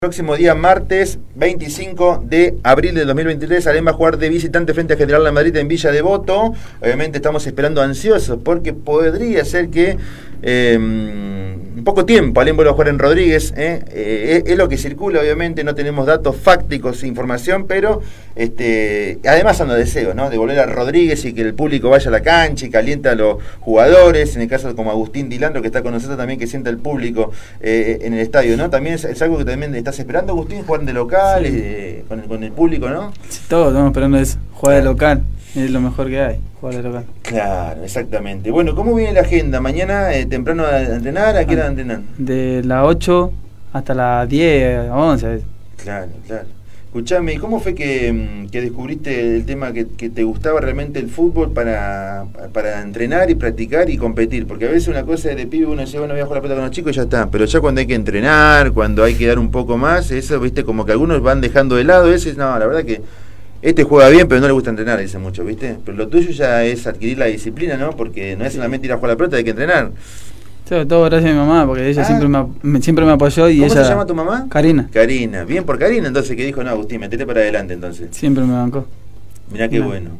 Próximo día, martes 25 de abril del 2023, Alem va a jugar de visitante frente a General La Madrid en Villa Devoto. Obviamente estamos esperando ansiosos porque podría ser que en poco tiempo Alem vuelva a jugar en Rodríguez. Es lo que circula, obviamente, no tenemos datos fácticos, información, pero además ando deseo, ¿no?, de volver a Rodríguez y que el público vaya a la cancha y caliente a los jugadores, en el caso como Agustín Dilandro, que está con nosotros también, que sienta el público en el estadio, ¿no? También es algo que también estás esperando, Agustín, jugar de local, sí, con el público, ¿no? Sí, todos estamos esperando eso, jugar de local, es lo mejor que hay, jugar de local. Claro, exactamente. Bueno, ¿cómo viene la agenda? Mañana temprano a entrenar, ¿a qué hora entrenan? De las 8 hasta las 10, 11. Claro. Escuchame, ¿cómo fue que descubriste el tema que te gustaba realmente el fútbol para entrenar y practicar y competir? Porque a veces una cosa de pibe uno dice, bueno, voy a jugar la pelota con los chicos y ya está, pero ya cuando hay que entrenar, cuando hay que dar un poco más, eso, viste, como que algunos van dejando de lado, ese, no, la verdad que este juega bien, pero no le gusta entrenar, dice mucho, viste, pero lo tuyo ya es adquirir la disciplina, ¿no? Porque no es solamente ir a jugar la pelota, hay que entrenar. Todo gracias a mi mamá, porque ella siempre me apoyó. Y ¿Cómo ella, se llama tu mamá? Karina. Karina, bien por Karina, entonces, que dijo, no, Agustín, metete para adelante, entonces. Siempre me bancó. Mirá qué bueno.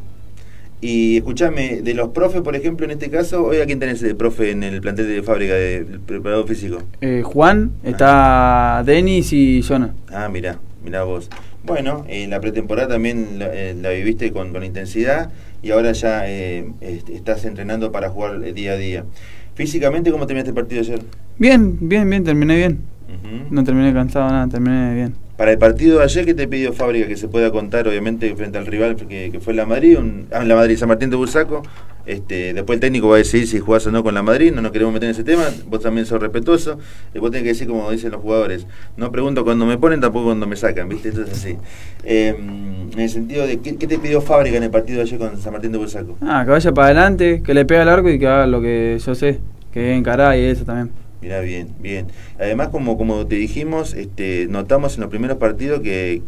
Y escuchame, de los profes, por ejemplo, en este caso, hoy, ¿a quién tenés de profe en el plantel de fábrica del preparador físico? Juan, está Denis y Jonah. Ah, mirá vos. Bueno, la pretemporada también la viviste con intensidad y ahora ya estás entrenando para jugar día a día. Físicamente, ¿cómo terminaste el partido ayer? Bien, terminé bien. No terminé cansado, nada, terminé bien. Para el partido de ayer, ¿qué te pidió Fábrica que se pueda contar, obviamente, frente al rival que fue la Madrid? La Madrid, San Martín de Bursaco. Después el técnico va a decidir si jugás o no con la Madrid, no nos queremos meter en ese tema, vos también sos respetuoso, vos tenés que decir como dicen los jugadores, no pregunto cuando me ponen, tampoco cuando me sacan, ¿viste? Esto es así. En el sentido de, ¿qué te pidió Fábrica en el partido de ayer con San Martín de Bursaco? Que vaya para adelante, que le pegue al arco y que haga lo que yo sé, que encarar y eso también. Mirá, bien. Además, como te dijimos, notamos en los primeros partidos que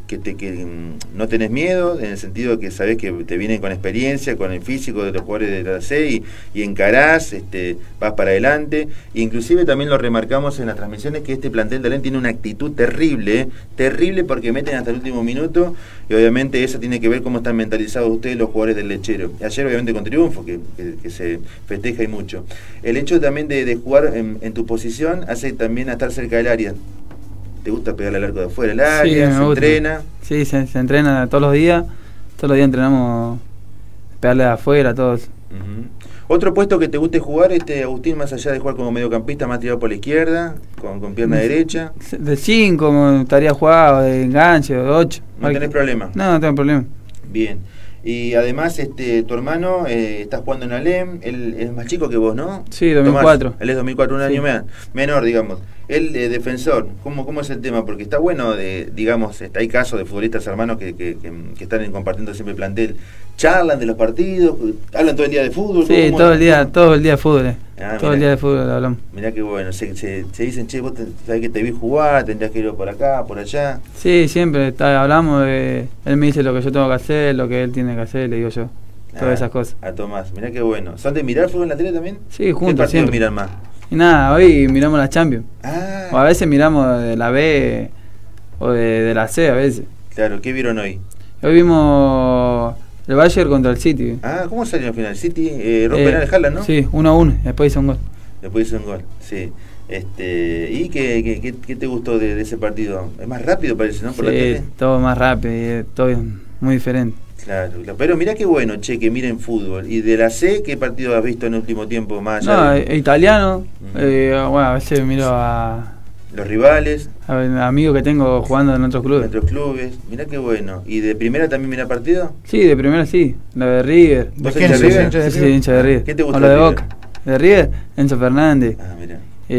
no tenés miedo, en el sentido de que sabés que te vienen con experiencia, con el físico de los jugadores de la C y encarás, vas para adelante. Inclusive también lo remarcamos en las transmisiones que este plantel de Alem tiene una actitud terrible porque meten hasta el último minuto y obviamente eso tiene que ver cómo están mentalizados ustedes los jugadores del Lechero. Ayer obviamente con triunfo, que se festeja y mucho. El hecho también de jugar en tu posición hace también a estar cerca del área. ¿Te gusta pegarle al arco de afuera del área? Sí, ¿Se entrena? Sí, se entrena todos los días entrenamos pegarle de afuera, todos. ¿Otro puesto que te guste jugar, Agustín, más allá de jugar como mediocampista, más tirado por la izquierda, con pierna derecha? De 5 me gustaría jugar, o de enganche, o de 8. ¿No tenés problema? No tengo problema. Bien. Y además, tu hermano está jugando en Alem, él es más chico que vos, ¿no? Sí, 2004. Tomás, él es 2004, un año menor, digamos. Él, defensor, ¿cómo es el tema? Porque está bueno, digamos, hay casos de futbolistas hermanos que están compartiendo siempre el plantel. ¿Charlan de los partidos? ¿Hablan todo el día de fútbol? Sí, todo el día de fútbol. Todo el día de fútbol hablamos. Mirá qué bueno, se dicen, che, vos sabés que te vi jugar, tendrías que ir por acá, por allá. Sí, siempre hablamos, él me dice lo que yo tengo que hacer, lo que él tiene que hacer, le digo yo, todas esas cosas. A Tomás, mirá qué bueno. ¿Son de mirar fútbol en la tele también? Sí, juntos. ¿Qué partidos siempre miran más? Y nada, hoy miramos la Champions. O a veces miramos de la B o de la C a veces. Claro, ¿qué vieron hoy? Hoy vimos el Bayern contra el City. ¿Cómo salió al final? City rompe penal de Haaland, ¿no? Sí, 1-1, después hizo un gol. Sí. ¿Y qué te gustó de ese partido? Es más rápido, parece, ¿no? Por la tele. Todo más rápido, todo muy diferente. Claro, pero mirá qué bueno, che, que miren fútbol. ¿Y de la C, qué partido has visto en el último tiempo más allá? Italiano. Bueno, a veces miro a los rivales, amigos que tengo jugando en otros clubes. Mirá qué bueno. ¿Y de primera también mira partido? Sí, de primera sí. La de River. ¿Vos sos hincha de River? Sí, hincha de River. ¿Qué te gusta de Boca? De River, Enzo Fernández. Mirá.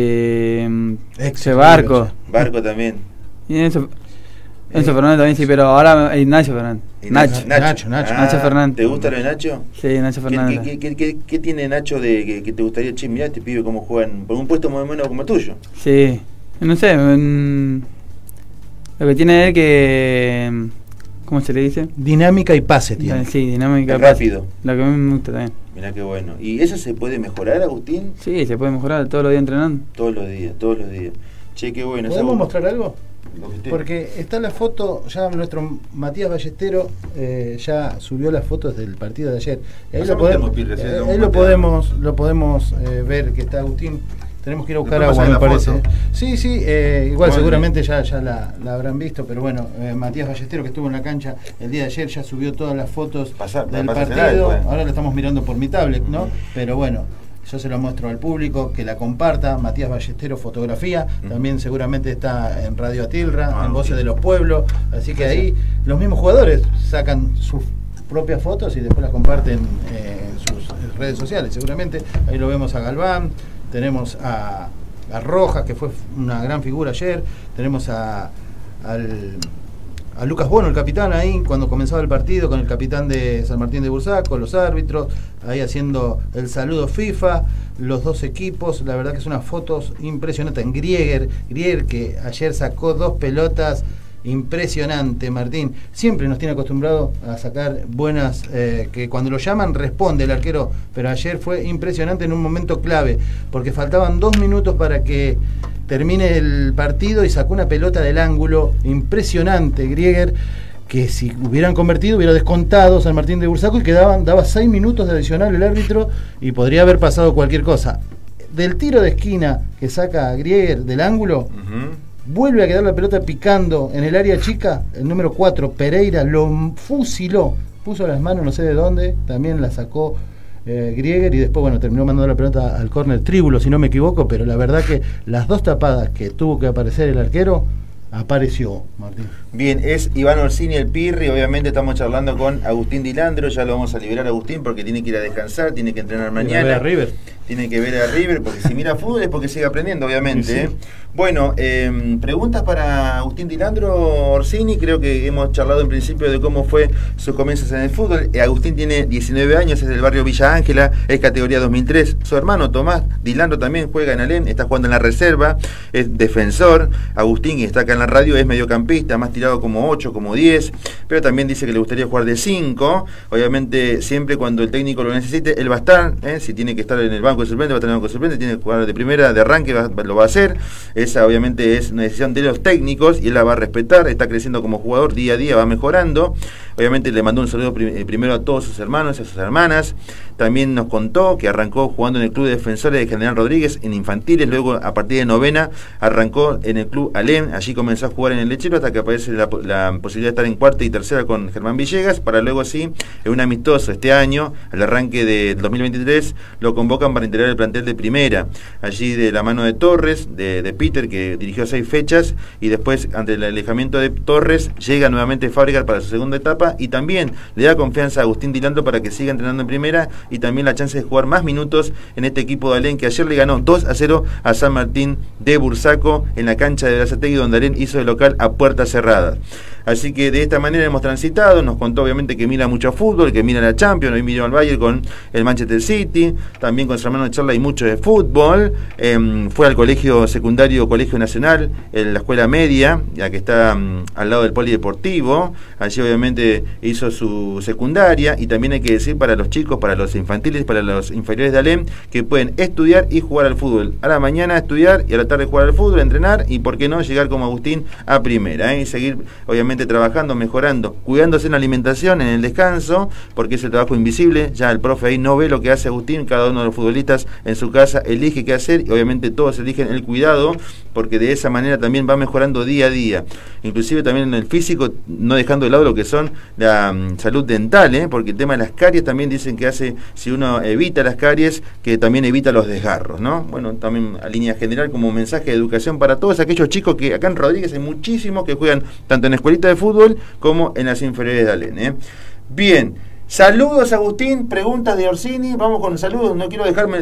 Barco. Barco también. Y Enzo Fernández también, sí, pero ahora Nacho Fernández. Nacho Fernández. ¿Te gusta lo de Nacho? Sí, Nacho Fernández. ¿Qué tiene Nacho de que te gustaría, che, mirá este pibe cómo juegan por un puesto más o menos como el tuyo? Sí, no sé, lo que tiene él que, ¿cómo se le dice? Dinámica y pase tiene. Sí, dinámica y pase. Rápido. Lo que a mí me gusta también. Mirá qué bueno. ¿Y eso se puede mejorar, Agustín? Sí, se puede mejorar todos los días entrenando. Todos los días. Che, qué bueno. ¿Podemos mostrar algo? Porque está la foto, ya nuestro Matías Ballestero ya subió las fotos del partido de ayer. Ahí lo podemos ver que está Agustín. Tenemos que ir a buscar agua, me parece. Sí, igual seguramente ya la habrán visto, pero bueno, Matías Ballestero, que estuvo en la cancha el día de ayer, ya subió todas las fotos del partido. Ahora la estamos mirando por mi tablet, ¿no? Pero bueno, yo se lo muestro al público, que la comparta. Matías Ballestero Fotografía, también seguramente está en Radio Atilra, en Voces de los Pueblos, así que ahí los mismos jugadores sacan sus propias fotos y después las comparten en sus redes sociales, seguramente. Ahí lo vemos a Galván. Tenemos a Rojas, que fue una gran figura ayer. Tenemos a Lucas Bono, el capitán, ahí cuando comenzaba el partido, con el capitán de San Martín de Bursaco, los árbitros, ahí haciendo el saludo FIFA, los dos equipos. La verdad que son unas fotos impresionantes. En Grieger, que ayer sacó 2 pelotas. Impresionante, Martín. Siempre nos tiene acostumbrado a sacar buenas, que cuando lo llaman responde el arquero, pero ayer fue impresionante en un momento clave, porque faltaban 2 minutos para que termine el partido y sacó una pelota del ángulo impresionante, Grieger, que si hubieran convertido hubiera descontado San Martín de Bursaco y daba 6 minutos de adicional el árbitro y podría haber pasado cualquier cosa. Del tiro de esquina que saca Grieger del ángulo, vuelve a quedar la pelota picando en el área chica. El número 4, Pereira, lo fusiló, puso las manos no sé de dónde, también la sacó Grieger, y después bueno, terminó mandando la pelota al córner Tríbulo, si no me equivoco. Pero la verdad que las 2 tapadas que tuvo que aparecer el arquero, apareció, Martín. Bien, es Iván Orsini el Pirri. Obviamente estamos charlando con Agustín Dilandro. Ya lo vamos a liberar a Agustín porque tiene que ir a descansar, tiene que entrenar mañana. Tiene que ver a River, porque si mira fútbol es porque sigue aprendiendo, obviamente. Sí. Bueno, preguntas para Agustín Dilandro, Orsini. Creo que hemos charlado en principio de cómo fue sus comienzos en el fútbol. Agustín tiene 19 años, es del barrio Villa Ángela, es categoría 2003. Su hermano Tomás Dilandro también juega en Alem, está jugando en la reserva, es defensor. Agustín, que está acá en la radio, es mediocampista, más tirado como 8, como 10, pero también dice que le gustaría jugar de 5. Obviamente, siempre cuando el técnico lo necesite, él va a estar, si tiene que estar en el banco de suplente, va a estar en el banco de suplente, tiene que jugar de primera, de arranque, lo va a hacer. Esa obviamente es una decisión de los técnicos y él la va a respetar. Está creciendo como jugador día a día, va mejorando. Obviamente le mandó un saludo primero a todos sus hermanos y a sus hermanas. También nos contó que arrancó jugando en el club de defensores de General Rodríguez en infantiles, luego a partir de novena arrancó en el club Alem, allí comenzó a jugar en el Lechero hasta que aparece la posibilidad de estar en cuarta y tercera con Germán Villegas, para luego sí, en un amistoso este año, al arranque de 2023, lo convocan para integrar el plantel de primera, allí de la mano de Torres, de Peter, que dirigió 6 fechas, y después ante el alejamiento de Torres llega nuevamente Fábregas para su segunda etapa, y también le da confianza a Agustín Dilandro para que siga entrenando en primera, y también la chance de jugar más minutos en este equipo de Alem, que ayer le ganó 2-0 a San Martín de Bursaco en la cancha de Berazategui, donde Alem hizo de local a puertas cerradas. Así que de esta manera hemos transitado. Nos contó obviamente que mira mucho fútbol, que mira la Champions, hoy miró al Bayern con el Manchester City, también con su hermano charla y mucho de fútbol. Fue al colegio secundario, Colegio Nacional, en la escuela media, ya que está al lado del polideportivo. Allí obviamente hizo su secundaria, y también hay que decir para los chicos, para los infantiles, para los inferiores de Alem, que pueden estudiar y jugar al fútbol. A la mañana estudiar y a la tarde jugar al fútbol, entrenar, y por qué no llegar como Agustín a primera, y seguir obviamente trabajando, mejorando, cuidándose en la alimentación, en el descanso, porque es el trabajo invisible. Ya el profe ahí no ve lo que hace Agustín, cada uno de los futbolistas en su casa elige qué hacer, y obviamente todos eligen el cuidado, porque de esa manera también va mejorando día a día, inclusive también en el físico, no dejando de lado lo que son la salud dental, porque el tema de las caries también dicen que hace, si uno evita las caries, que también evita los desgarros, ¿no? Bueno, también a línea general como mensaje de educación para todos aquellos chicos que acá en Rodríguez hay muchísimos que juegan tanto en escuelita de fútbol como en las inferiores de Alem. Bien, saludos Agustín, preguntas de Orsini, vamos con saludos. No quiero dejarme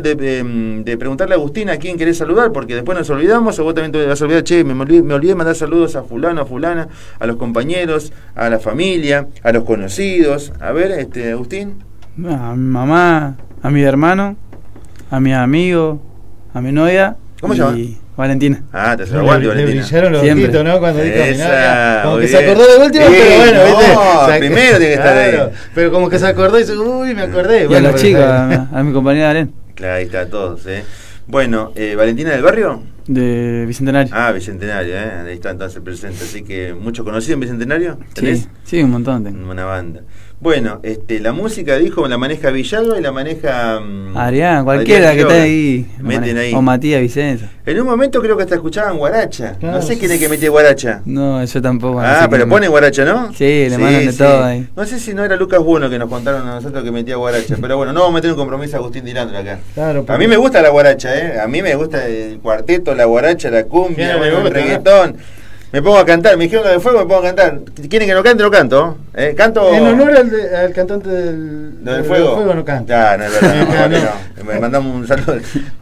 de preguntarle a Agustín a quién querés saludar, porque después nos olvidamos, o vos también te vas a olvidar, che, me olvidé de mandar saludos a fulano, a fulana, a los compañeros, a la familia, a los conocidos. A ver, Agustín. A mi mamá, a mi hermano, a mis amigos, a mi novia. ¿Cómo se llama? Valentina. Ah, te aguante, Valentina. Le brillaron los ojitos, ¿no? Cuando dijo mi novia. Como que bien. se acordó de último, pero bueno, no, ¿viste? Primero tiene que estar claro, ahí. Pero como que se acordó y dice, uy, me acordé. Y bueno, a los chicos, a mi compañera Alem. Claro, ahí está todos, Bueno, ¿Valentina del barrio? De Bicentenario. Ah, Bicentenario, ahí está entonces presente. Así que, ¿mucho conocido en Bicentenario? ¿Tenés? Sí, un montón tengo. Una banda. Bueno, la música, dijo, la maneja Villalba y la maneja... Adrián, cualquiera Adrián que esté ahí. Meten ahí. O Matías Vicenza. En un momento creo que hasta escuchaban guaracha. Claro. No sé quién es que mete guaracha. No, yo tampoco. Ah, pero pone guaracha, ¿no? Sí, le mandan de todo ahí. No sé si no era Lucas Bueno que nos contaron a nosotros que metía guaracha. Pero bueno, no vamos a meter un compromiso a Agustín Dilandro acá. Claro, a mí me gusta la guaracha, A mí me gusta el cuarteto, la guaracha, la cumbia, el reggaetón. Me pongo a cantar, me dijeron lo de fuego, me pongo a cantar. ¿Quieren que no cante? Lo canto. Canto. En honor al cantante del fuego no canta. No, es verdad. No. Me mandamos un saludo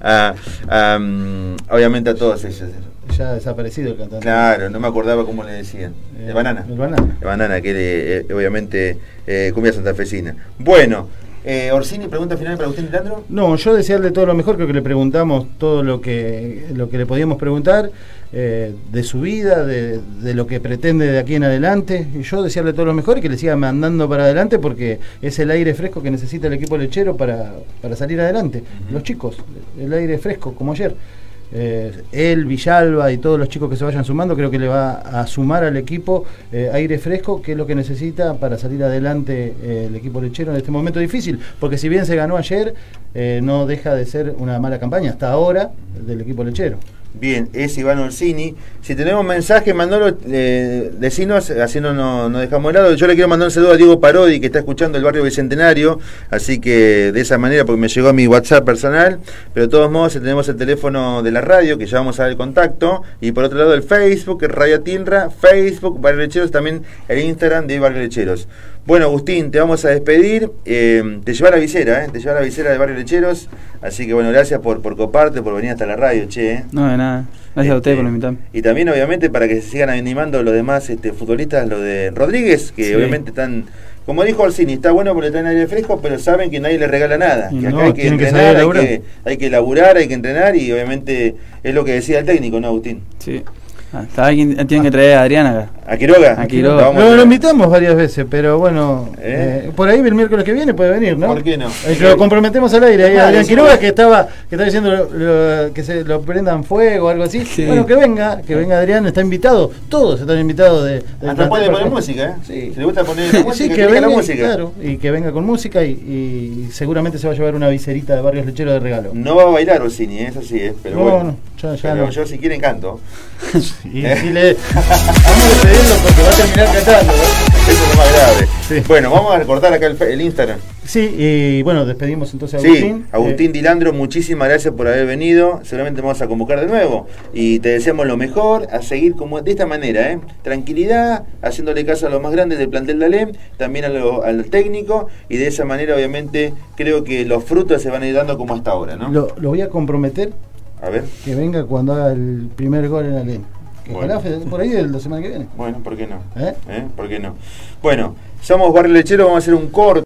obviamente a todos ellos. Ya desaparecido el cantante. Claro, no me acordaba cómo le decían. El Banana. El Banana. El Banana, que obviamente cumbia santafesina. Bueno. Orsini, pregunta final para Agustín Dilandro. No, yo desearle todo lo mejor, creo que le preguntamos todo lo que le podíamos preguntar, de su vida, de lo que pretende de aquí en adelante, y yo desearle todo lo mejor y que le siga mandando para adelante, porque es el aire fresco que necesita el equipo lechero para salir adelante. Los chicos, el aire fresco, como ayer. Él, Villalba y todos los chicos que se vayan sumando, creo que le va a sumar al equipo aire fresco, que es lo que necesita para salir adelante el equipo lechero en este momento difícil, porque si bien se ganó ayer, no deja de ser una mala campaña hasta ahora del equipo lechero. Bien, es Iván Orsini. Si tenemos mensaje, mandalo, decinos, así no dejamos de lado. Yo le quiero mandar un saludo a Diego Parodi, que está escuchando el barrio Bicentenario, así que de esa manera, porque me llegó a mi WhatsApp personal, pero de todos modos tenemos el teléfono de la radio, que ya vamos a dar el contacto, y por otro lado el Facebook, Radio Tinra, Facebook, Barrio Lecheros, también el Instagram de Barrio Lecheros. Bueno, Agustín, te vamos a despedir, te lleva la visera, te lleva la visera de Barrio Lecheros, así que bueno, gracias por coparte, por venir hasta la radio, che. No, de nada, gracias a ustedes por invitarme. Y también obviamente para que se sigan animando los demás futbolistas, lo de Rodríguez, que obviamente están, como dijo Orsini, está bueno porque le traen aire fresco, pero saben que nadie les regala nada, que acá hay que entrenar, hay que laburar, hay que entrenar, y obviamente es lo que decía el técnico, ¿no, Agustín? Sí. Tienen que traer a Adrián acá. ¿A Quiroga? A Quiroga. Lo invitamos varias veces, pero bueno, por ahí el miércoles que viene puede venir, ¿no? ¿Por qué no? Lo comprometemos al aire. Ahí Adrián Quiroga, que estaba diciendo que se lo prendan fuego o algo así. Sí. Bueno, que venga Adrián, está invitado. Todos están invitados de hasta puede poner música, Sí. Si le gusta poner la música, sí, que venga, la música. Claro, y que venga con música y seguramente se va a llevar una viserita de Barrios Lecheros de regalo. No va a bailar Orsini, eso sí, pero bueno. No, yo si quieren canto. Y le vamos a despedirlo porque va a terminar cantando, ¿no? Eso es lo más grave. Sí. Bueno, vamos a recortar acá el Instagram. Sí, y bueno, despedimos entonces a Agustín. Sí, Agustín Dilandro, muchísimas gracias por haber venido. Seguramente vamos a convocar de nuevo. Y te deseamos lo mejor, a seguir como de esta manera, tranquilidad, haciéndole caso a los más grandes del plantel de Alem, también al técnico, y de esa manera obviamente creo que los frutos se van a ir dando como hasta ahora, ¿no? Lo voy a comprometer. A ver. Que venga cuando haga el primer gol en Alem. Bueno. Ojalá por ahí la semana que viene. Bueno, ¿por qué no? ¿Por qué no? Bueno, somos Barrio Lechero, vamos a hacer un corte.